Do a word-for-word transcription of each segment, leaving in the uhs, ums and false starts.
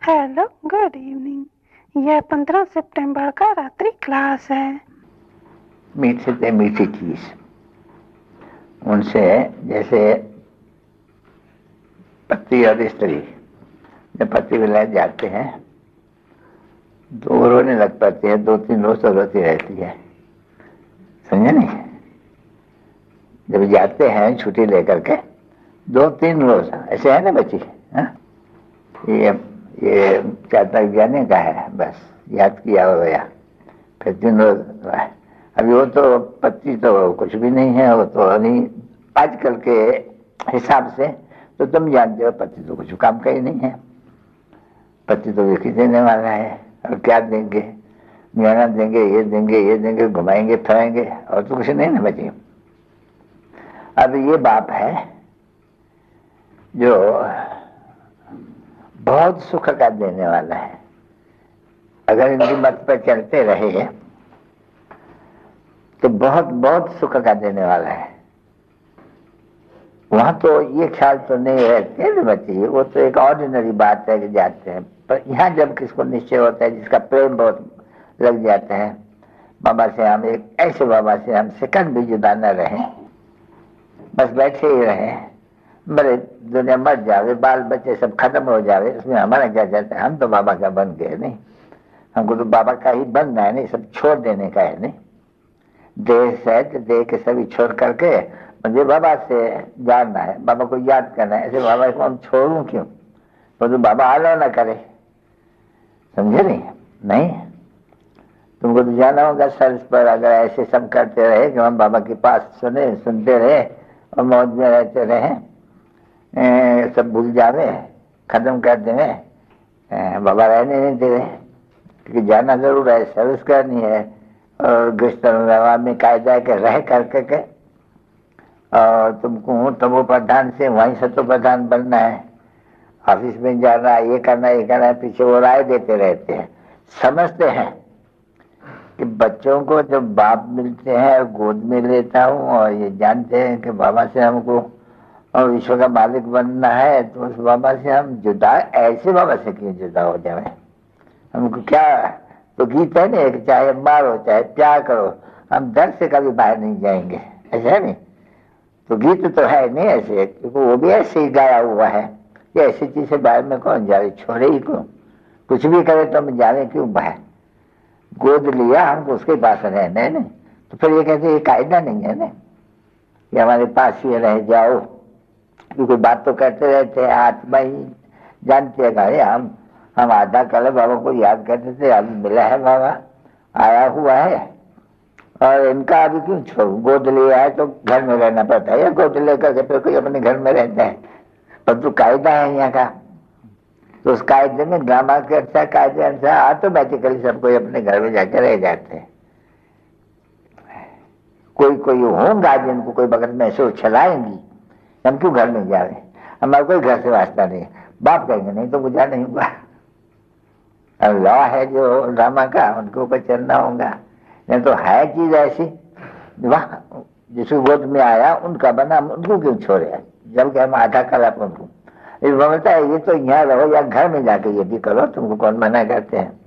Hello, good evening. यह पंद्रह सितंबर का रात्रि क्लास है। मीठी से मीठी चीज उनसे जैसे पति और स्त्री जब पति विलायत जाते हैं तो रोने लग पड़ते हैं, दो तीन रोज तो रोती रहती है, समझे नहीं। जब जाते हैं छुट्टी लेकर के दो तीन रोज ऐसे है ना बच्ची, हाँ? ये ये चाहता ज्ञानी का है, बस याद किया हो गया, फिर तीन रोज। अभी वो तो पति तो कुछ भी नहीं है, वो तो नहीं आजकल के हिसाब से तो तुम जानते हो पति तो कुछ काम का ही नहीं है। पति तो विखी देने वाला है, और क्या देंगे, गहना देंगे, ये देंगे, ये देंगे, घुमाएंगे फिराएंगे, और तो कुछ नहीं ना बची। अब ये बाप है जो बहुत सुख का देने वाला है। अगर इनकी मत पर चलते रहे तो बहुत बहुत सुख का देने वाला है। वहां तो ये ख्याल तो नहीं रहते ना बच्चे, वो तो एक ऑर्डिनरी बात है कि जाते हैं। पर यहाँ जब किसको निश्चय होता है, जिसका प्रेम बहुत लग जाता है, बाबा से हम एक ऐसे बाबा से हम सेकंड भी जुदा न रहे, बस बैठे ही रहे, बड़े दुनिया मर जावे, बाल बच्चे सब खत्म हो जावे, उसमें हमारा क्या जाता है। हम तो बाबा का बन गए नहीं, हमको तो बाबा का ही बनना है, नहीं सब छोड़ देने का है। नहीं देह सहित देह के सभी छोड़ करके मुझे बाबा से जानना है, बाबा को याद करना है। ऐसे बाबा को हम छोड़ूं क्यों, वो तो बाबा आलो ना करे, समझे नहीं। नहीं तुमको तो जाना होगा सर्च पर, अगर ऐसे सब करते रहे कि हम बाबा के पास सुने सुनते रहे और मौज में रहते रहे, ए, सब भूल जावे, खत्म कर देवे, बाबा रहने नहीं दे रहे, क्योंकि जाना जरूर है, सर्विस करनी है। और गृहस्थ व्यवहार में कायदा है कि रह करके के और तुमको तमो प्रधान से वहीं सतो प्रधान बनना है। ऑफिस में जाना, ये करना ये करना है, पीछे वो राय देते रहते हैं। समझते हैं कि बच्चों को जब बाप मिलते हैं गोद में लेता हूँ और ये जानते हैं कि बाबा से हमको और विश्व का मालिक बनना है, तो उस बाबा से हम जुदा, ऐसे बाबा से क्यों जुदा हो जाए। हमको क्या तो गीत है ना, चाहे मारो चाहे प्यार करो, हम दर से कभी बाहर नहीं जाएंगे, ऐसा है नहीं। तो गीत तो है नहीं ऐसे, क्योंकि वो भी ऐसे ही गाया हुआ है कि ऐसी चीज से बाहर में कौन जाए, छोड़े ही क्यों, कुछ भी करे तो हम जाने क्यों बाहर। गोद लिया हमको उसके पास रहना है ना, तो फिर ये कहते ये कायदा नहीं है ना कि हमारे पास ही रह जाओ, क्योंकि बात तो करते रहते हैं, आत्मा ही जानती है। अरे हम हम आधा कल बाबा को याद करते थे, अभी मिला है बाबा, आया हुआ है, और इनका अभी क्यों छोड़, गोद लिया है तो घर में रहना पड़ता है, या गोद लेकर के फिर कोई अपने घर में रहता है, पर तो कायदा है यहाँ का। तो उस कायदे में ड्रामा के अच्छा कायदे अनुसार ऑटोमेटिकली सब कोई अपने घर में जाकर रह जाते हैं। कोई कोई होंगे जिनको कोई बगल में ऐसे उछलाएंगी, हम क्यों घर में जा रहे, हमारा कोई घर से वास्ता नहीं। बाप कहेंगे नहीं तो गुजारा नहीं हुआ, लॉ है जो ड्रामा का, उनके ऊपर चलना होगा। नहीं तो है चीज ऐसी, वाह जिसको गोद में आया उनका बना, उनको क्यों छोड़े, जबकि हम आधा कला उनको इस बोलता है ये तो यहाँ रहो या घर में जाके ये भी करो, तुमको कौन मना करते हैं।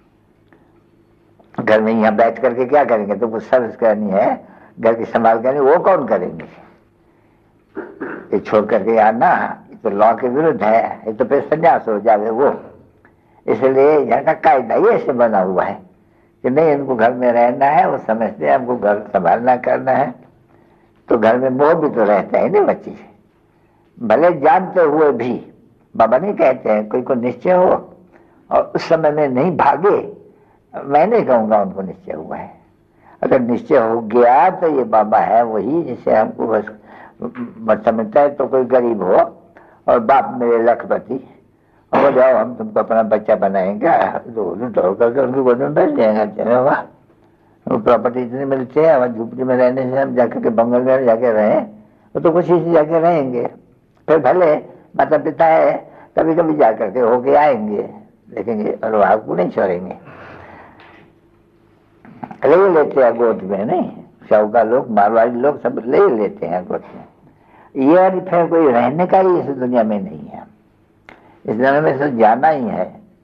घर में यहाँ बैठ करके क्या करेंगे, तुमको सर्विस करनी है, घर की संभाल करनी, वो कौन करेंगे। ये छोड़ करके आना ये तो लॉ के विरुद्ध है, ये तो फिर संन्यास हो जाए वो। इसलिए यहाँ का कायदा ये ऐसे बना हुआ है कि नहीं इनको घर में रहना है, वो समझते हैं हमको घर संभालना करना है। तो घर में मोह भी तो रहता है ना बच्ची, भले जानते हुए भी। बाबा नहीं कहते हैं कोई को निश्चय हो और उस समय में नहीं भागे, मैं नहीं कहूँगा उनको निश्चय हुआ है। अगर निश्चय हो गया तो ये बाबा है वही, जिसे हमको बस समझता है तो कोई गरीब हो और बाप मेरे लखपति, हो जाओ हम तुमको अपना बच्चा बनाएंगे, करके उनकी गोद में बैठ जाएगा, चलो वाह वो प्रॉपर्टी इतनी मिलती है, हमारे झुपड़ी में रहने से हम जाकर के बंगल में जाके रहे, वो तो कुछ ही जाके रहेंगे। फिर भले माता पिता है कभी कभी जाकर के होके आएंगे, देखेंगे और आपको नहीं छोड़ेंगे, ले लेते हैं गोद में। नहीं शौका लोग, मारवाड़ी लोग सब ले लेते हैं गोद में। ये फिर कोई रहने का ही इस दुनिया में नहीं है, इस दुनिया में सब जाना ही है,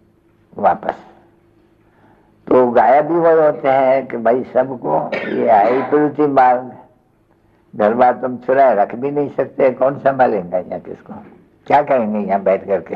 वापस। तो गायब भी वो होते हैं कि भाई सबको ये आई प्रवृत्ति मार्ग, घर बार तुम चुराए रख भी नहीं सकते, कौन संभालेंगे यहाँ, किसको क्या करेंगे यहाँ बैठ करके,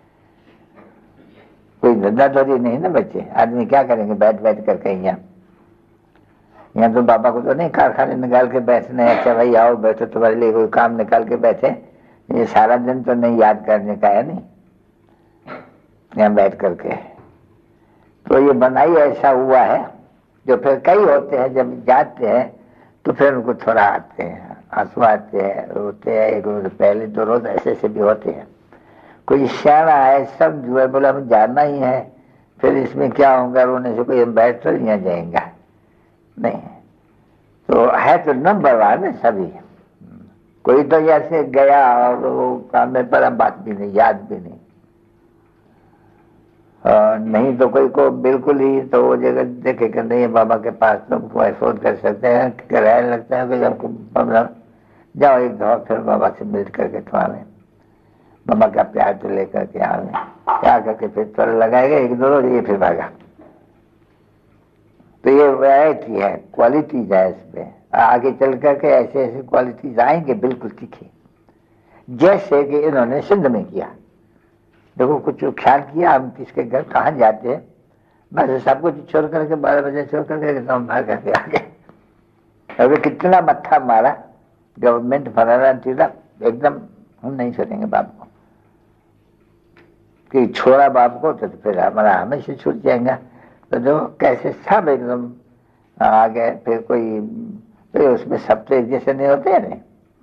कोई धंधा थोड़ी नहीं ना बच्चे, आदमी क्या करेंगे बैठ बैठ करके यहाँ। यहाँ तो बाबा को तो नहीं कारखाने निकाल के बैठने, अच्छा भाई आओ बैठो तुम्हारे लिए कोई काम निकाल के बैठे, ये सारा दिन तो नहीं याद करने का है नहीं यहाँ बैठ करके। तो ये बनाई ऐसा हुआ है, जो फिर कई होते हैं जब जाते हैं तो फिर उनको थोड़ा आते हैं, आंसू आते हैं, रोते हैं, एक रोज पहले दो रोज ऐसे ऐसे भी होते हैं। कोई सियाना है सब जो है बोला हमें जाना ही है, फिर इसमें क्या होगा रोने से, कोई हम बैठ तो नहीं जाएगा नहीं। तो है तो नंबर वन है सभी, कोई तो जैसे गया और वो काम में पर बात भी नहीं, याद भी नहीं, आ, नहीं तो कोई को बिल्कुल ही तो वो जगह देखे कि नहीं बाबा के पास तुमको अफोर्ड कर सकते हैं, किराया लगता है कि आपको जाओ एक दफा फिर बाबा से मिल करके तो आवे, बाबा का प्यार तो लेकर के आवे, क्या करके फिर थोड़ा लगाएगा एक दो रोज, ये फिर भागा। तो ये वैरायटी है, क्वालिटीज है इसमें, आगे चल करके ऐसे ऐसे क्वालिटीज आएंगे बिल्कुल तीखे, जैसे कि इन्होंने सिंध में किया। देखो कुछ ख्याल किया हम किसके घर कहाँ जाते हैं, बस सब कुछ छोड़ करके बारह बजे छोड़ करके एकदम भाग करके आ गए। अभी कितना मत्था मारा गवर्नमेंट फलाना चीजा, एकदम हम नहीं छोड़ेंगे बाप को, कि छोड़ा बाप को तो फिर हमारा हमेशा छूट जाएगा। तो जो कैसे सब एकदम आ गए, फिर कोई तो उसमें सब तो एक जैसे नहीं होते हैं।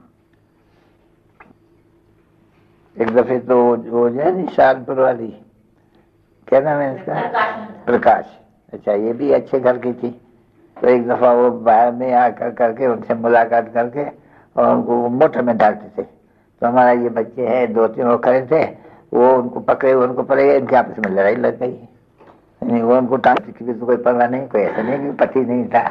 एक दफे तो वो जो है निशानपुर वाली, क्या नाम है इसका, प्रकाश, अच्छा ये भी अच्छे घर की थी। तो एक दफा वो बाहर में आकर करके उनसे मुलाकात करके और उनको मोटर में डालते थे। तो हमारा ये बच्चे हैं दो तीन वो खड़े थे, वो उनको पकड़े, उनको पड़े, इनके आपस में लड़ाई लग गई। नहीं वो उनको टांग की तो कोई परवाह नहीं, कोई ऐसा नहीं कि पति नहीं था।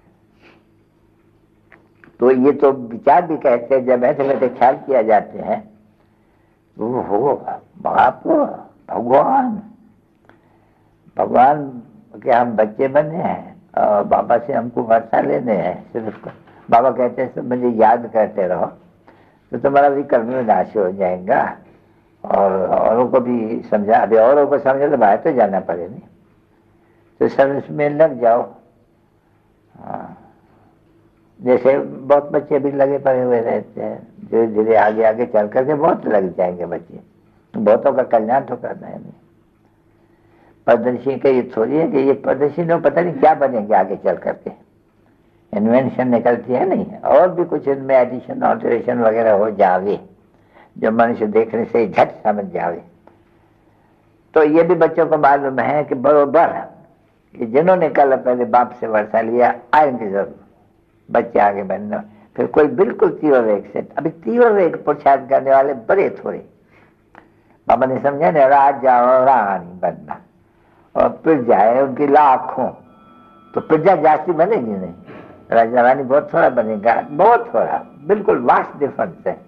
तो ये तो विचार भी कहते हैं जब ऐसे वैसे ख्याल किया जाते हैं, वो हो बाप भगवान भगवान के हम बच्चे बने हैं और बाबा से हमको वर्षा लेने हैं सिर्फ। बाबा कहते हैं मुझे याद करते रहो तो तुम्हारा भी कर्म में नाश हो जाएगा, और औरों को भी समझा, अभी औरों को समझे तो बाहर तो जाना पड़े नहीं, तो सर्विस में लग जाओ। हाँ जैसे बहुत बच्चे भी लगे पड़े हुए रहते हैं, धीरे धीरे आगे आगे चल करके बहुत लग जाएंगे बच्चे, बहुतों का कल्याण तो करना है नहीं। परदर्शी का ये थोड़ी है कि ये परदर्शी लोग पता नहीं क्या बनेंगे आगे चल करके, इन्वेंशन निकलती है नहीं, और भी कुछ इनमें एडिशन ऑल्टरेशन वगैरह हो जावे जो मनुष्य देखने से झट समझ जावे। तो ये भी बच्चों को मालूम है कि बरोबर कि जिन्होंने कल पहले बाप से वर्षा लिया आएंगे जरूर बच्चे आगे बढ़ने। फिर कोई बिल्कुल तीव्र वेग से, अभी तीव्र वेग पुरुषार्थ करने वाले बड़े थोड़े, बाबा ने समझा ना, राजा और रानी बनना और प्रजा है उनकी लाखों, तो प्रजा जास्ती बनेगी नहीं, राजा रानी बहुत थोड़ा बनेगा, बहुत थोड़ा, बिल्कुल वास्ट डिफरेंस है।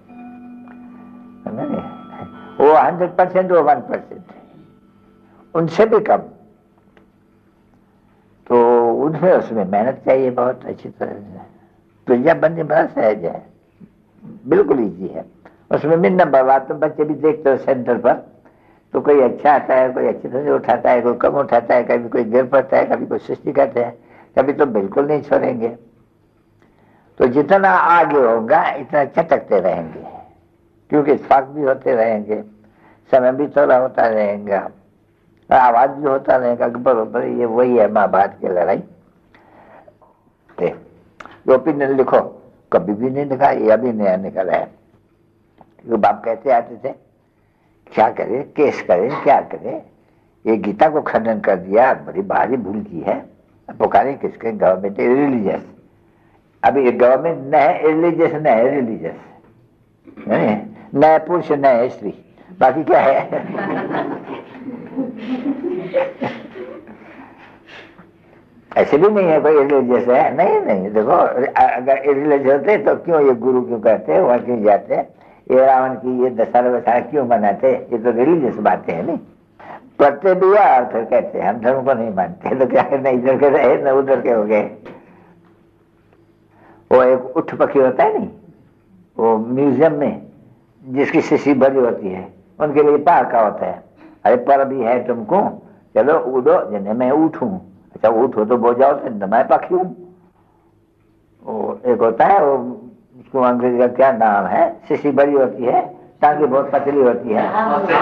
वो हंड्रेड परसेंट वो वन परसेंट उनसे भी कम। तो उनमें उसमें मेहनत चाहिए बहुत अच्छी तरह से। प्रजा बनने बड़ा सहज है, बिल्कुल इजी है, उसमें भी नंबर बात तो बच्चे भी देखते हो सेंटर पर, तो कोई अच्छा आता है, कोई अच्छी तरह से उठाता है, कोई कम उठाता है, कभी कोई गिर पड़ता है, कभी कोई सृष्टि करते हैं, कभी तो बिल्कुल नहीं छोड़ेंगे। तो जितना आगे होगा इतना चटकते रहेंगे, क्योंकि इत्तेफाक भी होते रहेंगे, समय भी थोड़ा होता रहेगा, आवाज भी होता रहेगा। बरोबर ये वही है महाभारत की लड़ाई। ओपिनियन लिखो, कभी भी नहीं लिखा, ये अभी नया निकला है। तो बाप कहते आते थे क्या करे, केस करे, क्या करे, ये गीता को खंडन कर दिया, बड़ी भारी भूल की है। पुकारे किसके, गवर्नमेंट रिलीजियस, अभी गवर्नमेंट न है रिलीजियस, न है रिलीजियस, न है पुरुष न है स्त्री, बाकी क्या है। ऐसे भी नहीं है कोई रिलीजियस है, नहीं नहीं, देखो अगर रिलीजियस होते तो क्यों ये गुरु क्यों कहते हैं, वहां क्यों जाते हैं, ये रावण की ये दशहरा वशहरा क्यों मनाते, ये तो रिलीजियस बातें हैं नहीं। पढ़ते भी है और फिर कहते हैं हम धर्म को नहीं मानते, तो क्या न इधर के रहे न उधर के हो गए। वो एक उठ पखी होता है नहीं, वो म्यूजियम में जिसकी शीशी भरी होती है, उनके लिए पार का होता है, अरे पर भी है तुमको, चलो उड़ो, जने मैं उठूं, अच्छा उठो तो बो जाओ, तो मैं पक्षी हूं। वो एक होता है, वो उसको अंग्रेजी का क्या नाम है, शीशी भरी होती है, टांगे बहुत पतली होती है,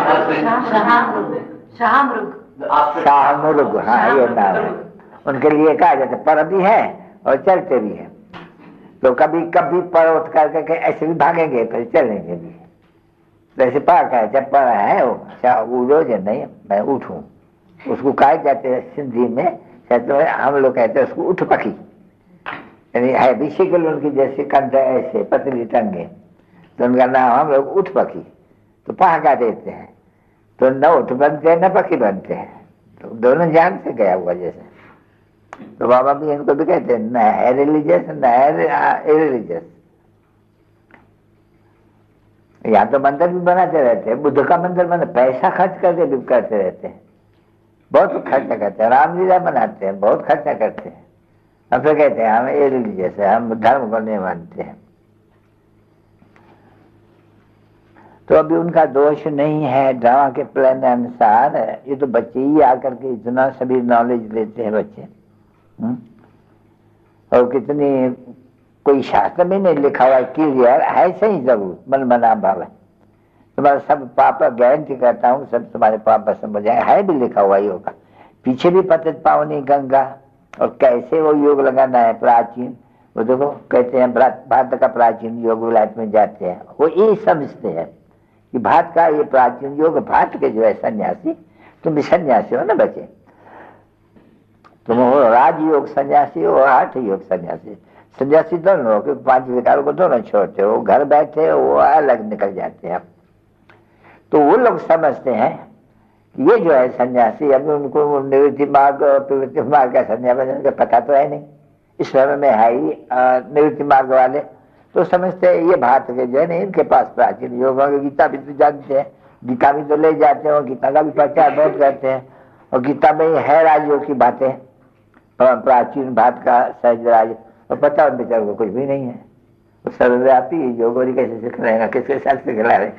शाहमुर्ग, हाँ ये नाम है। उनके लिए कहा जाता है पर भी है और चलते भी है, तो कभी कभी पर उठ करके ऐसे भी भागेंगे फिर चलेंगे भी, तो ऐसे पार का जब पर है वो अच्छा उड़ो जो नहीं मैं उठूं, उसको कहा जाते हैं सिंधी में, तो हम लोग कहते हैं उसको उठ पखी, यानी है भी शिकल उनकी जैसे कंध ऐसे पतली टंगे, तो उनका नाम हम लोग उठ पखी, तो पहाका देते हैं, तो न उठ बनते हैं न पखी बनते हैं, तो दोनों जान से गया हुआ जैसे। तो बाबा भी इनको भी कहते हैं न है रिलीजियस न है इरिलीजियस। यहाँ तो मंदिर भी बनाते रहते हैं, बुद्ध का मंदिर बना, पैसा खर्च करके भी करते रहते हैं, बहुत खर्चा करते हैं, रामलीला बनाते हैं, बहुत खर्चा करते हैं, हम फिर कहते हैं हम इरिलीजियस है, हम धर्म को नहीं मानते हैं। तो अभी उनका दोष नहीं है, ड्रामा के प्लान अनुसार ये तो बच्चे ही आकर के इतना सभी नॉलेज लेते हैं बच्चे, हुँ? और कितनी कोई शास्त्र में नहीं लिखा हुआ क्लियर है, सही जरूर मन मना भाव है, तुम्हारा सब पापा गारंटी करता हूँ सब तुम्हारे पापा समझ आए, है भी लिखा हुआ योगा, पीछे भी पतित पावनी गंगा, और कैसे वो योग लगाना है प्राचीन, वो देखो कहते हैं भारत का प्राचीन योग विलायत में जाते हैं, वो ये समझते हैं कि भारत का ये प्राचीन योग, भारत के जो है सन्यासी, तुम भी सन्यासी हो ना बच्चे, तुम हो राजयोग सन्यासी हो, हठ योग सन्यासी, सन्यासी दोनों हो, पांच विकारों को दोनों छोड़ते हो, घर बैठे वो अलग निकल जाते हैं। तो वो लोग समझते हैं कि ये जो है सन्यासी, अभी उनको निवृत्ति मार्ग और प्रवृत्ति मार्ग का सन्यासी का पता तो है नहीं, इस समय में है ही निवृत्ति मार्ग वाले, तो समझते हैं ये भारत के जो है ना इनके पास प्राचीन योग, गीता भी तो जानते हैं, गीता भी तो ले जाते हैं, गीता का भी प्रचार बहुत करते हैं, और गीता में है राजयोग की बातें, प्राचीन भारत का सहज राज, और पता उन बेचारों को कुछ भी नहीं है, वो सर्वव्यापी योग कैसे सीख रहेगा, किसके साथ सिखला रहे।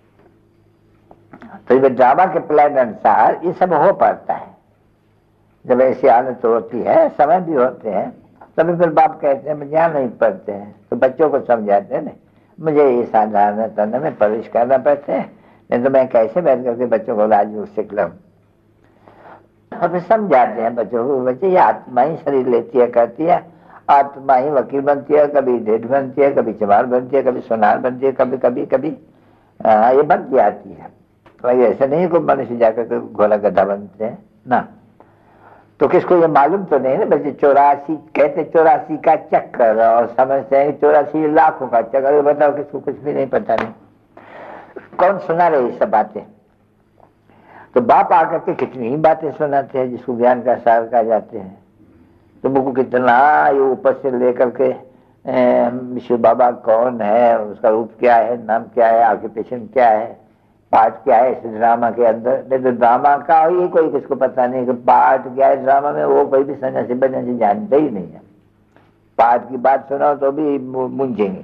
तो ये ड्रामा के प्लान अनुसार ये सब हो पाता है, जब ऐसी हालत होती है, समय भी होते हैं, तभी फिर बाप कहते हैं मुझे यहाँ नहीं पढ़ते हैं, तो बच्चों को समझाते हैं ना, मुझे ये साधारण तन में प्रवेश करना पड़ता है, नहीं तो मैं कैसे बैठ करके बच्चों को राजयोग सिख लूं। और फिर समझाते हैं बच्चों को, बच्चे ये आत्मा ही शरीर लेती है करती है, आत्मा ही वकील बनती है, कभी ढेठ बनती है, कभी चमार बनती है, कभी सोनार बनती है, कभी कभी कभी ये बनती आती है, तो ऐसे नहीं कोई मनुष्य जाकर घोड़ा गधा बनते हैं ना। तो किसको ये मालूम तो नहीं ना बच्चे, चौरासी कहते चौरासी का चक्कर, और समझते हैं चौरासी लाखों का चक्कर, बताओ किसको कुछ भी नहीं पता, नहीं कौन सुना रहे ये सब बातें। तो बाप आकर के कितनी ही बातें सुनाते हैं जिसको ज्ञान का सार कहा जाते हैं, तुमको कितना ये ऊपर से लेकर के विश्व बाबा कौन है, उसका रूप क्या है, नाम क्या है, ऑक्यूपेशन क्या है, पार्ट क्या है इस ड्रामा के अंदर, नहीं तो ड्रामा का ये कोई किसको पता नहीं कि पार्ट क्या है ड्रामा में, वो कोई भी सन्यासी बन्यासी जानते ही नहीं है, पार्ट की बात सुनाओ तो भी मूंझेंगे।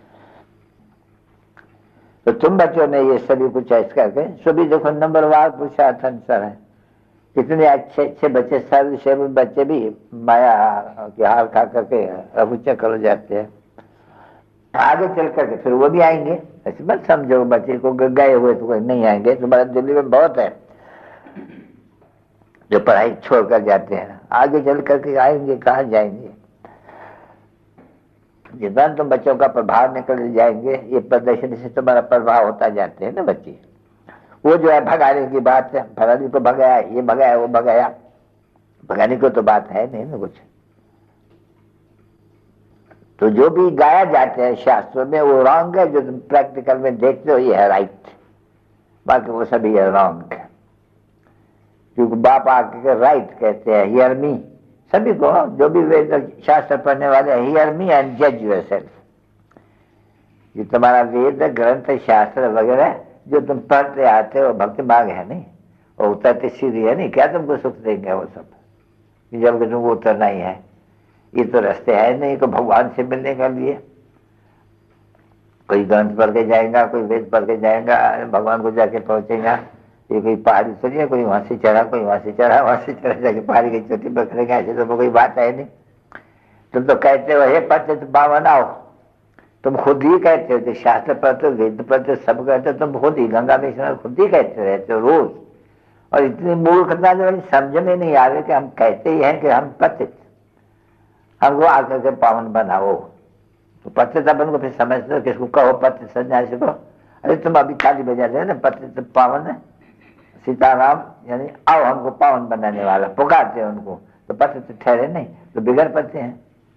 तो तुम बच्चों ने ये सभी कुछ ऐसा करके सभी देखो नंबर वार पुरुषार्थ अनुसार है, कितने अच्छे अच्छे बच्चे, सर्व सेवी बच्चे भी माया के हार खा करके रघु चक्कर हो जाते हैं, आगे चल करके फिर वो भी आएंगे, ऐसे मत समझो बच्चे को गए हुए तो कोई नहीं आएंगे। तुम्हारे दिल्ली में बहुत है जो पढ़ाई छोड़ कर जाते हैं, आगे चल करके आएंगे, कहाँ जाएंगे, जितना तुम बच्चों का प्रभाव निकल जाएंगे, ये प्रदर्शन से तुम्हारा प्रभाव होता जाते हैं ना बच्चे। वो जो है भगाने की बात है, फलानी को भगाया, ये भगाया, वो भगाया, भगाने को तो बात है नहीं ना कुछ। तो जो भी गाया जाते हैं शास्त्रों में वो रॉन्ग है, जो तुम प्रैक्टिकल में देखते हो ये है राइट, बाकी वो सभी है रॉन्ग है। क्योंकि बाप आके राइट कहते हैं, हियर मी, सभी को जो भी वेद शास्त्र पढ़ने वाले, हियर मी एंड जज योरसेल्फ। ये तुम्हारा वेद ग्रंथ शास्त्र वगैरह जो तुम पढ़ते आते हो भक्ति मार्ग है नहीं, और उतरते सीधी है नहीं, क्या तुमको सुख देंगे वो सब, जब तुमको उतरना ही है। ये तो रास्ते है नहीं को भगवान से मिलने के लिए। कोई ग्रंथ पढ़ के जाएगा, कोई वेद पढ़ के जाएगा, भगवान को जाके पहुंचेगा। ये कोई पहाड़ी चढ़िए, कोई वहां से चढ़ा, कोई वहां से चढ़ा, वहां से चढ़ा जाके पहाड़ी की चोटी पर करेगा, ऐसे तो कोई बात है नहीं। तुम तो कहते हो हे पतित पावन आओ, तुम खुद ही कहते हो, जो शास्त्र पढ़ते हो, वेद पढ़ते हो, सब कहते हो, तुम खुद ही गंगा में स्नान खुद ही कहते रहते हो रोज। और इतनी मूर्खता जो समझ में नहीं आ रही कि हम कहते ही हैं कि हम पतित, हमको आकर के पावन बनाओ। तो पतित अपन को फिर समझते हो, किसको कहो पतित सन्यासी को, अरे तुम अभी ताली बजा रहे ना, पतित पावन है सीताराम, यानी आओ हमको पावन बनाने वाला, पुकारते हैं उनको, तो पतित ठहरे नहीं तो बिगड़ पड़ते हैं।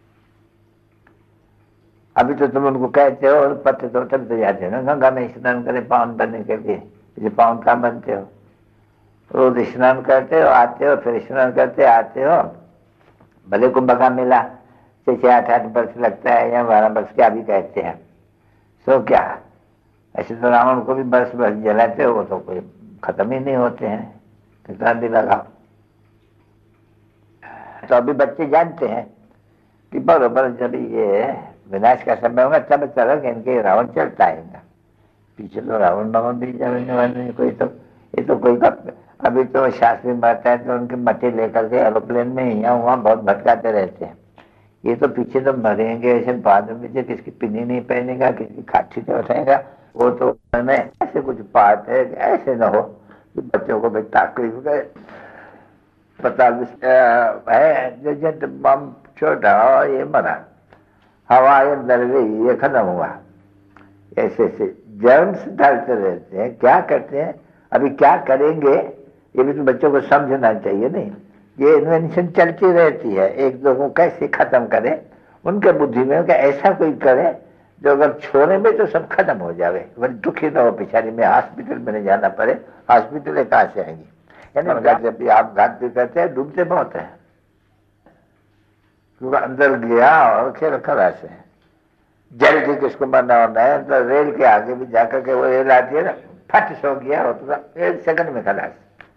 अभी तो तुम उनको कहते हो पतित हो, तब तो जाते हो ना गंगा में स्नान करे पावन बनने के लिए, ये पावन कहाँ बनते हो? रोज स्नान करते हो, आते हो, फिर स्नान करते आते हो। भले कुंभ का मेला छह आठ आठ वर्ष लगता है या बारह वर्ष, क्या भी कहते हैं, सो क्या ऐसे तो रावण को भी बरस बरस जलाते हो, वो तो कोई खत्म ही नहीं होते हैं, कितना भी लगाओ। तो अभी बच्चे जानते हैं कि बरोबर जब ये विनाश का समय होगा तब तरह इनके रावण चलता आएगा। पीछे तो रावण भगवान भी जलने वाले कोई, तो ये तो कोई कब, अभी तो शास्त्री मरता है तो उनके मट्टी लेकर के एरोप्लेन में यहाँ वहाँ बहुत भटकाते रहते हैं। ये तो पीछे तो मरेंगे ऐसे बाद में, जो किसकी पिन्नी नहीं पहनेगा, किसकी खाठी नहीं उठाएगा, वो तो में ऐसे कुछ बात है, ऐसे न हो कि बच्चों को भी तकलीफ गए। पता है जब बम छोटा ये मरा, हवा ये डर गई, ये खत्म हुआ। ऐसे ऐसे जर्म्स डालते रहते हैं, क्या करते हैं, अभी क्या करेंगे ये भी तो बच्चों को समझना चाहिए। नहीं, ये इन्वेंशन चलती रहती है, एक दो को कैसे खत्म करें, उनके बुद्धि में कि ऐसा कोई करे जो अगर छोड़े में तो सब खत्म हो जाए, वही दुखी न हो बेचारी में हॉस्पिटल में नहीं जाना पड़े। हॉस्पिटल कहाँ से आएंगी? यानी जब भी आप घाट भी करते हैं डूबते बहुत है, क्योंकि अंदर गया और खेल खलास है। जल्दी किसको मरना होना है तो रेल के आगे भी जाकर के वो रेल आती है ना, फट सो गया हो तो एक सेकंड में खलास।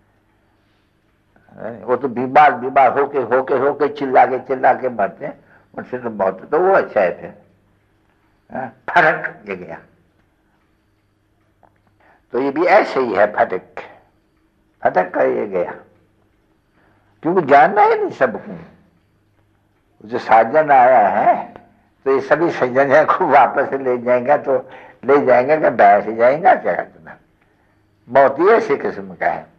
वो तो बीमार बीमार होके होके होके चिल्ला के चिल्ला के मरते हैं, उनसे तो बहुत, तो वो अच्छा है फिर फर्क ये गया। तो ये भी ऐसे ही है, फटक फटक कर ये गया, क्योंकि जानना है नहीं सबको। जो साजन आया है तो ये सभी सज्जन को वापस ले जाएगा, तो ले जाएंगे क्या बैठ जाएगा क्या करना? मौत ही ऐसी किस्म का है।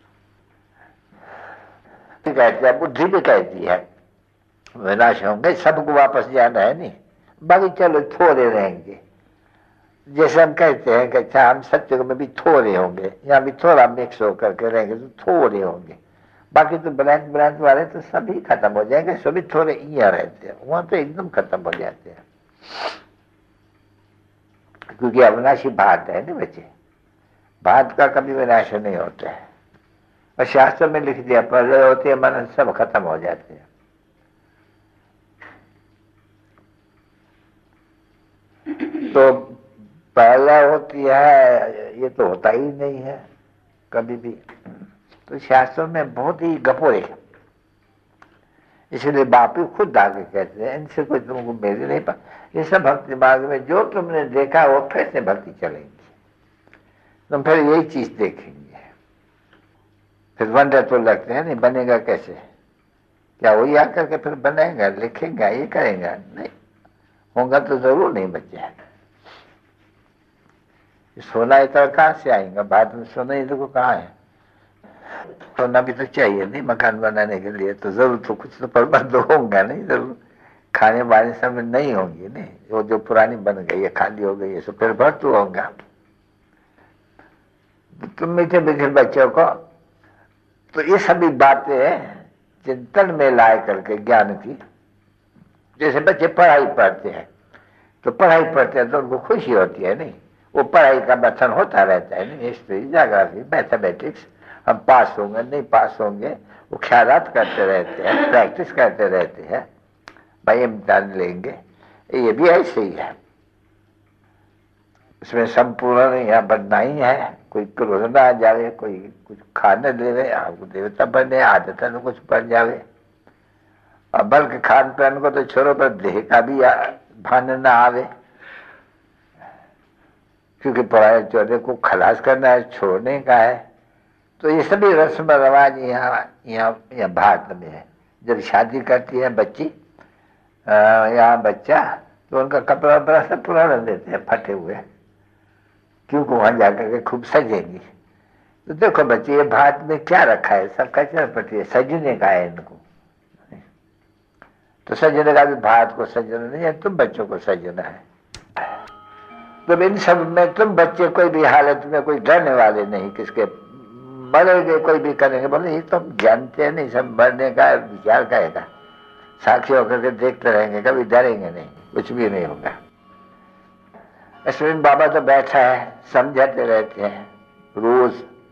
कहती है बुद्धि भी कहती है विनाश होंगे, सबको वापस जाना है नहीं, बाकी चलो थोड़े रहेंगे। जैसे हम कहते हैं कि अच्छा हम सत्य में भी थोड़े होंगे, यहाँ भी थोड़ा मिक्स होकर के रहेंगे तो थोड़े होंगे, बाकी तो ब्रांच ब्रांच वाले तो सभी खत्म हो जाएंगे, सभी थोड़े यहाँ रहते हैं, वहां तो एकदम खत्म हो जाते हैं, क्योंकि अविनाशी बात है ना बच्चे, बात का कभी विनाश नहीं होता है। और शास्त्र में लिख दिया पहले होते हैं मन सब खत्म हो जाते हैं। तो पहला होती है ये तो होता ही नहीं है कभी भी। तो शास्त्रों में बहुत ही गपोरे, इसलिए बापू खुद आगे कहते हैं इनसे कोई तुमको मेरी नहीं पा, ये सब भक्ति मार्ग में जो तुमने देखा वो फिर से भक्ति चलेंगी, तुम फिर यही चीज देखेंगे। फिर वंडर तो लगते हैं नहीं, बनेगा कैसे, क्या वही आकर के फिर बनेगा, लिखेगा, ये करेगा? नहीं होगा तो जरूर नहीं बच जाएगा। सोना इतना कहाँ से आएगा, भारत में सोना इधर को कहाँ है? सोना भी तो चाहिए नहीं मकान बनाने के लिए, तो जरूर तो कुछ तो प्रबंध होगा नहीं, जरूर खाने वाले सब नहीं होंगे नहीं, वो जो पुरानी बन गई है खाली हो गई है सो फिर भर तो होगा। तुम मीठे मीठे बच्चों को तो ये सभी बातें चिंतन में लाए करके ज्ञान की, जैसे बच्चे पढ़ाई पढ़ते हैं तो पढ़ाई पढ़ते हैं तो उनको खुशी होती है नहीं, वो पढ़ाई का मथन होता रहता है नहीं, हिस्ट्री ज्योग्राफी मैथमेटिक्स, हम पास होंगे नहीं पास होंगे, वो ख्यालात करते रहते हैं, प्रैक्टिस करते रहते हैं, भाई इम्तिहान लेंगे, ये भी ऐसे ही है। उसमें संपूर्ण यहाँ बनना ही है। कोई क्रोध आ जावे, कोई कुछ खाने देवे, आपको देवता बने आदत तो कुछ बन जावे। और बल्कि खान पान को तो छोड़ो, पर देह का भी भान न आवे, क्योंकि पराये चौदह को खलास करना है, छोड़ने का है। तो ये सभी रस्म रवाज यहाँ यहाँ यहाँ भारत में है। जब शादी करती है बच्ची यहाँ बच्चा, तो उनका कपड़ा वपड़ा सब पुराना देते हैं, फटे हुए, क्योंकि वहां जाकर के खूब सजेंगी। तो देखो बच्चे, ये भारत में क्या रखा है, सब कचरा पट्टी है, सजने का है इनको। तो सजने का भी भारत को सजना नहीं है, तुम बच्चों को सजना है। तो इन सब में तुम बच्चे कोई भी हालत में कोई डरने वाले नहीं, किसके मरेंगे कोई भी करेंगे, बोले ये तो हम जानते नहीं, सब मरने का विचार करेगा, साक्षी होकर के देखते रहेंगे, कभी डरेंगे नहीं, कुछ भी नहीं होगा। अश्विन बाबा तो बैठा है, समझाते रहते हैं, रोज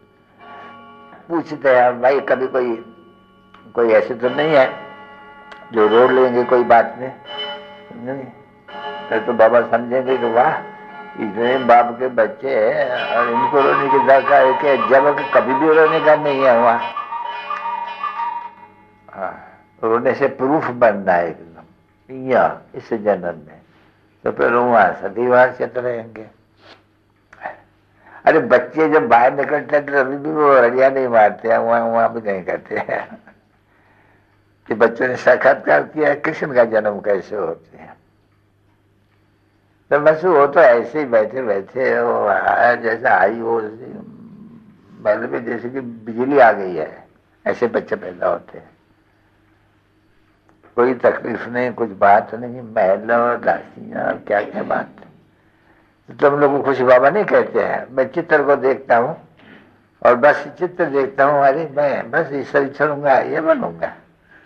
पूछते हैं भाई कभी कोई कोई ऐसे तो नहीं है जो रोड लेंगे कोई बात में नहीं। फिर तो बाबा समझेंगे कि वाह इतने बाप के बच्चे हैं और इनको रोने की दरकार है कि जब कभी भी रोने का नहीं है हुआ। हाँ, रोने से प्रूफ बनना है एकदम यहाँ इस जन्म में, तो फिर वहां सदीवार चलते रहेंगे। अरे बच्चे जब बाहर निकलते हैं तो अभी भी वो हड़िया नहीं मारते हैं, वहां वहां भी नहीं करते हैं कि बच्चों ने साक्षात्कार किया है कृष्ण का जन्म कैसे होते हैं। तो बस वो तो ऐसे ही बैठे बैठे वो जैसा आई हो, महल में जैसे कि बिजली आ गई है, ऐसे बच्चे पैदा होते हैं। कोई तकलीफ नहीं, कुछ बात नहीं, महल और दासियां और क्या क्या बात। तो तुम लोग को खुशी बाबा नहीं कहते हैं, मैं चित्र को देखता हूँ और बस चित्र देखता हूँ, अरे मैं बस ईश्वर छोड़ूंगा, ये बनूंगा।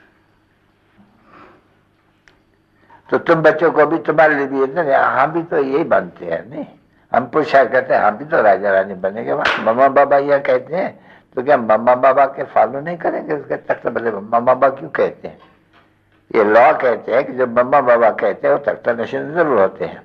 तो तुम बच्चों को भी तुम्हारे लिए भी इतने, हम भी तो यही बनते हैं नहीं, हम पूछा करते हैं हम भी तो राजा रानी बनेंगे। मम्मा बाबा यह कहते हैं तो क्या मम्मा बाबा के फॉलो नहीं करेंगे उसके तक? तो बोले मम्मा बाबा क्यों कहते हैं? ये लॉ कहते हैं कि जब मम्मा बाबा कहते हैं वो तख्ता नशीन जरूर होते हैं।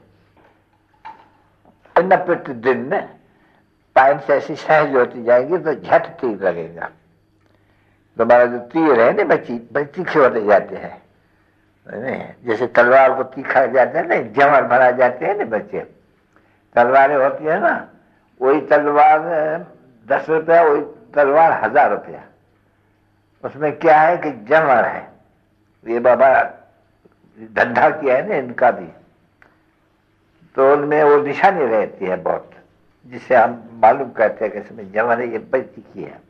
न प्रतिदिन पाइन से ऐसी सहज होती जाएगी तो झट तीर लगेगा। तुम्हारा जो तीर है ना बच्ची बड़ी तीखे होते जाते हैं, नहीं जैसे तलवार को तीखा जाता है ना, जमर भरा जाते हैं ना बच्चे, तलवारें होती है ना, वही तलवार दस रुपया, वही तलवार हजार रुपया। उसमें क्या है कि जमर है, ये बाबा धंधा किया है ना इनका भी, तो उनमें वो निशानी रहती है बहुत, जिससे हम मालूम करते हैं कि इसमें जमर है, ये बड़ी तीखी है।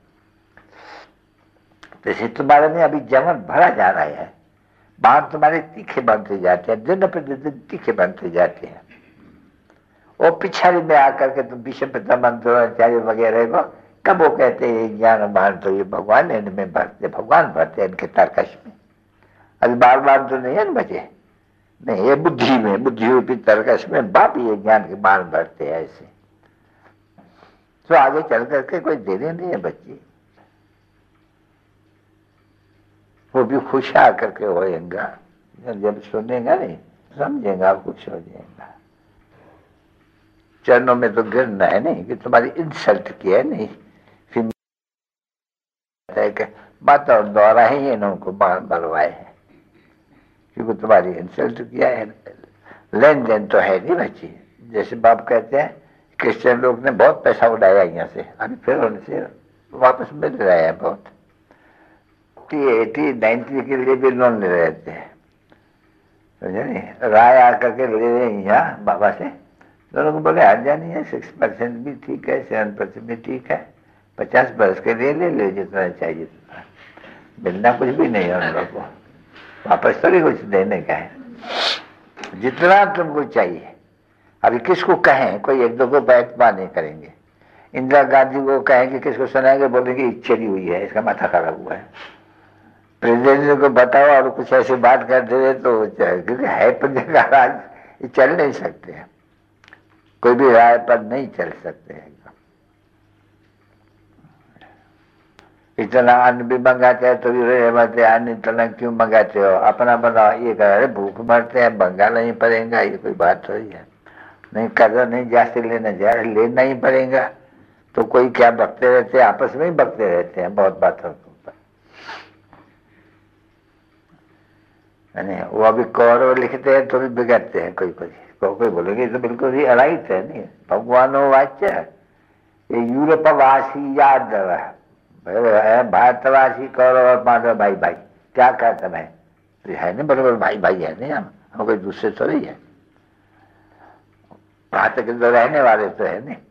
जैसे तुम्हारे में अभी जमर भरा जा रहा है, बाल तुम्हारे तीखे बनते जाते हैं, दिन प्रतिदिन तीखे बनते जाते हैं। वो पिछाड़ी में आकर के तुम विषम पिता मंत्रोचार्य वगैरह को कब वो कहते हैं ज्ञान मान तो ये भगवान इनमें भरते, भगवान भरते हैं इनके तर्कश में। अभी बार बार तो नहीं है ना बचे, नहीं ये बुद्धि में, बुद्धि रूपी तर्कश में बाप ये ज्ञान के बाण भरते हैं ऐसे। तो आगे चल करके कोई देने नहीं है बच्ची, वो भी खुश आकर के होएगा, जब सुनेगा नहीं समझेगा, खुश हो जाएगा। चरणों में तो गिरना है नहीं कि तुम्हारी इंसल्ट किया है नहीं, फिर माता और द्वारा ही इनको मरवाए हैं, क्योंकि तुम्हारी इंसल्ट किया है। लेन देन तो है नहीं बच्ची, जैसे बाप कहते हैं क्रिश्चियन लोग ने बहुत पैसा उड़ाया यहाँ से, अभी फिर उनसे वापस मिल रहा है बहुत, एटी नाइन्टी के लिए भी लोन ले रहे थे, समझे नहीं। राय आकर के ले रहे हैं यहाँ बाबा से, दोनों को बोले हर्जा नहीं है, सिक्स परसेंट भी ठीक है, सेवन परसेंट भी ठीक है, पचास बरस के लिए ले लो जितना चाहिए जितना, मिलना कुछ भी नहीं है उन लोग को, वापस थोड़ी कुछ देने का है, जितना तुमको चाहिए। अभी किसको कहें, कोई एक दो को बैठवा नहीं करेंगे। इंदिरा गांधी को कहेंगे, किसको सुनाएंगे, बोलेंगे चली हुई है, इसका माथा खराब हुआ है। प्रेसिडेंट को बताओ और कुछ ऐसी बात कर दे तो, क्योंकि है पंजाब का राज, ये चल नहीं सकते हैं, कोई भी राय पर नहीं चल सकते हैं। इतना अन्न भी मंगाते हैं तो भी रहते, अन्न इतना क्यों मंगाते हो, अपना बनाओ, ये कह रहे भूख मरते हैं, बंगा नहीं पड़ेगा, ये कोई बात थोड़ी है। नहीं कर्जा नहीं जास्ती लेना चाहिए, लेना ही पड़ेगा। तो कोई क्या बकते रहते हैं, आपस में ही बकते रहते हैं बहुत बातों के ऊपर। वो अभी कौरव लिखते हैं तो भी बिगड़ते हैं कोई कोई कोई कोई बोलेंगे तो बिल्कुल ही अराइट है। नहीं भगवानो वाच्य ये यूरोपवासी याद है, भारतवासी कौरव और पांडव भाई भाई क्या कहते हैं, तो है नहीं बराबर भाई भाई है नहीं, हम हम कोई दूसरे थोड़ी है, भारत के तो रहने वाले तो है नहीं।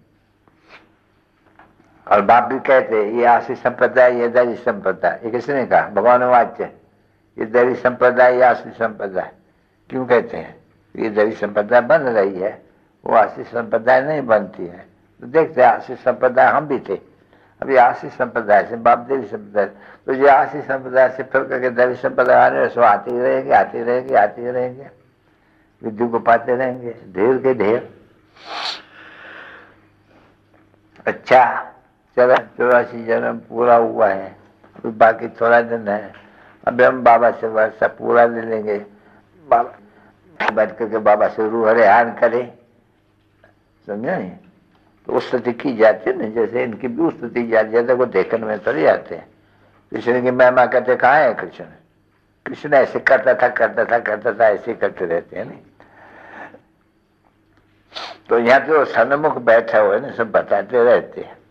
और बाप भी कहते ये आशी संप्रदाय ये दैवी संप्रदाय, ये किसने कहा, भगवान वाच्य ये दैवी संप्रदाय ये आशी संप्रदाय। क्यों कहते हैं ये दैवी संप्रदाय बन रही है, वो आशी संप्रदाय नहीं बनती है। तो देखते हैं आशी संप्रदाय हम भी थे, अभी आशी संप्रदाय से बाप देवी संप्रदाय, तो ये आशी संप्रदाय से फिर करके दैवी संप्रदाय आने सो आते ही रहेंगे आते रहेंगे आते ही रहेंगे, विद्यु को पाते रहेंगे ढेर के ढेर। अच्छा चलो चौरासी जन्म पूरा हुआ है, अभी बाकी थोड़ा दिन है, अभी हम बाबा से वर्षा पूरा ले लेंगे। बाबा बैठ करके बाबा से रूह रेहान करें, समझे नहीं, तो उस स्तुति की जाती है ना, जैसे इनकी भी उस स्तुति जाती है, वो देखने में थोड़ी आते हैं। कृष्ण की महिमा कहते कहाँ है कृष्ण, कृष्ण ऐसे करता था करता था करता था ऐसे करते रहते हैं नहीं। तो यहाँ तो सन्मुख बैठा हुआ है ना, सब बताते रहते हैं।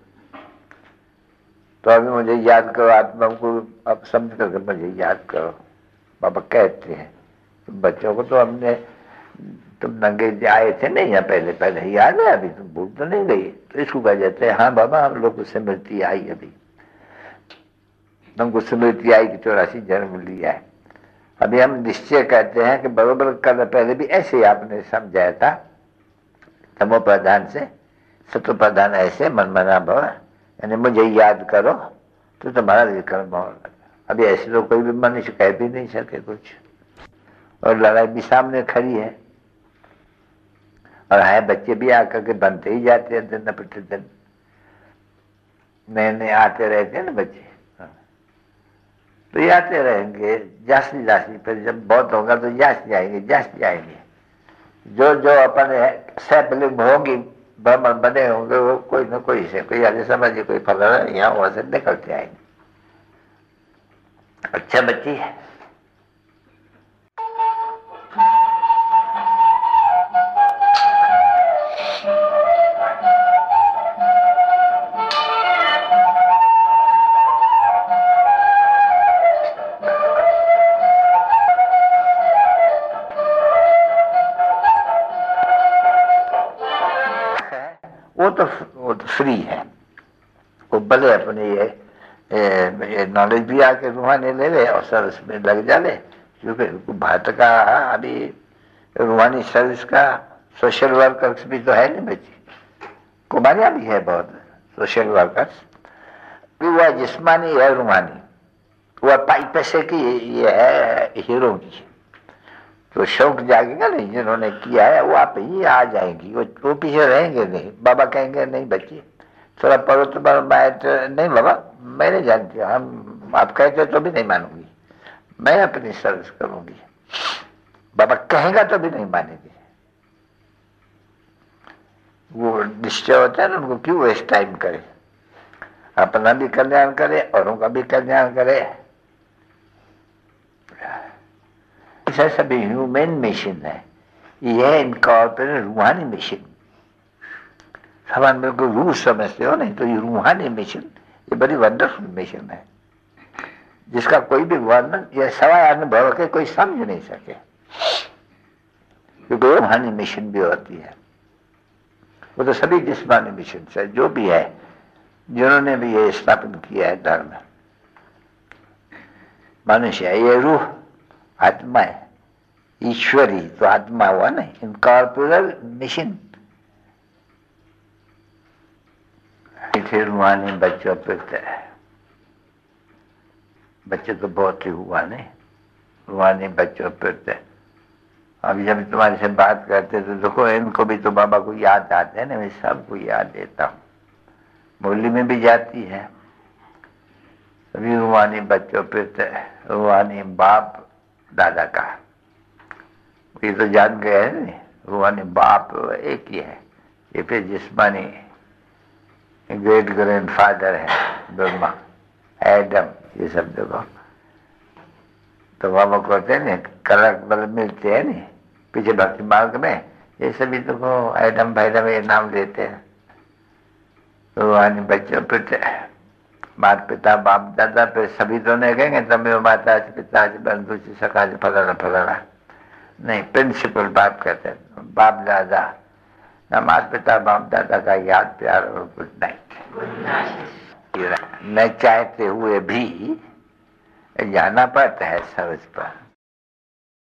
तो अभी मुझे याद करो, आत्मा को अब समझ करके मुझे याद करो, बाबा कहते हैं। तो बच्चों को तो हमने, तुम नंगे आए थे नहीं यहाँ पहले पहले याद है, अभी तुम भूल तो नहीं गई, तो इसको कहा जाता है हाँ बाबा हम लोग को स्मृति आई, अभी तुमको स्मृति आई कि चौरासी जन्म लिया है। अभी हम निश्चय कहते हैं कि बरोबर कल पहले भी ऐसे ही आपने समझाया था, तमो प्रधान से सत्व प्रधान ऐसे मन मना भव, यानी मुझे याद करो तो तुम्हारा विक्रम होगा। अभी ऐसे तो कोई भी मनुष्य कह भी नहीं सके कुछ, और लड़ाई भी सामने खड़ी है, और है बच्चे भी आकर के बनते ही जाते हैं दिन प्रतिदिन, नए नए आते रहते हैं ना बच्चे, तो ये आते रहेंगे जास्ती जास्ती, फिर जब बहुत होगा तो जास्ती आएंगे जास्ती आएंगे। जो जो अपन सैपलिंग होगी ब्राह्मण बने होंगे वो कोई न कोई से कोई आगे समझिए कोई फल यहाँ वहां से निकलते आएंगे। अच्छा बच्ची है वो तो वो तो फ्री है, वो भले अपने ये नॉलेज भी आके रूहानी ले ले और सर्विस में लग जा ले, क्योंकि भारत का अभी रूहानी सर्विस का सोशल वर्कर्स भी तो है नहीं बच्ची, कुमारियां भी है बहुत सोशल वर्कर्स, वह जिस्मानी है रूहानी, वह पाई पैसे की ये है हीरो की। तो शौक जागेगा नहीं जिन्होंने किया है वो आप ही आ जाएंगी, वो वो पीछे रहेंगे नहीं। बाबा कहेंगे नहीं बच्ची थोड़ा पढ़ो तो मैं नहीं बाबा मैं नहीं जानती, हम आप कहते तो भी नहीं मानूंगी, मैं अपनी सर्विस करूंगी। बाबा कहेगा तो भी नहीं मानेगी, वो निश्चय होता है ना उनको, क्यों वेस्ट टाइम करे, अपना भी कल्याण करे औरों का भी कल्याण करे। ऐसा सभी ह्यूमन मिशन है, यह इनकॉर्पोरेट रूहानी मिशन। सवाल बिल्कुल रूह समझते हो नहीं, तो ये रूहानी मिशन ये बड़ी वंडरफुल मिशन है, जिसका कोई भी वर्णन या सवाल अनुभव के कोई समझ नहीं सके, क्योंकि रूहानी मिशन भी होती है। वो तो सभी जिस्मानी मिशन से जो भी है, जिन्होंने भी ये स्थापन किया है धर्म, मनुष्य है, ये रूह आत्मा है, ईश्वरी तो आत्मा हुआ ना, इनकॉर्पोरेट मिशन। फिर रूहानी बच्चों पे बच्चे तो बहुत ही हुआ नहीं, रूहानी बच्चों पे अभी जब तुम्हारे से बात करते तो देखो इनको भी तो बाबा को याद आते हैं ना, मैं सबको याद देता हूँ, मुरली में भी जाती है। सभी रूहानी बच्चों पे रूहानी बाप दादा का, ये तो जान गए हैं रूहानी बाप एक ही है, ये फिर जिस्मानी ग्रेट ग्रैंड फादर है ब्रह्मा, एडम, ये सब देखो। तो बाबा कहते हैं ना कलक बल मिलते हैं नहीं पीछे भक्ति मार्ग में, ये सभी देखो एडम भैरम ये नाम लेते हैं। रूहानी बच्चों फिर माता पिता बाप दादा पे सभी तो नहीं कहेंगे तमें माता पिता बंधु सखा फलाना फलाना, नहीं, प्रिंसिपल बाप कहते हैं, बाप दादा न माता पिता बाप दादा का याद प्यार और गुड नाइट। न चाहते हुए भी जाना पड़ता है सर्विस पर।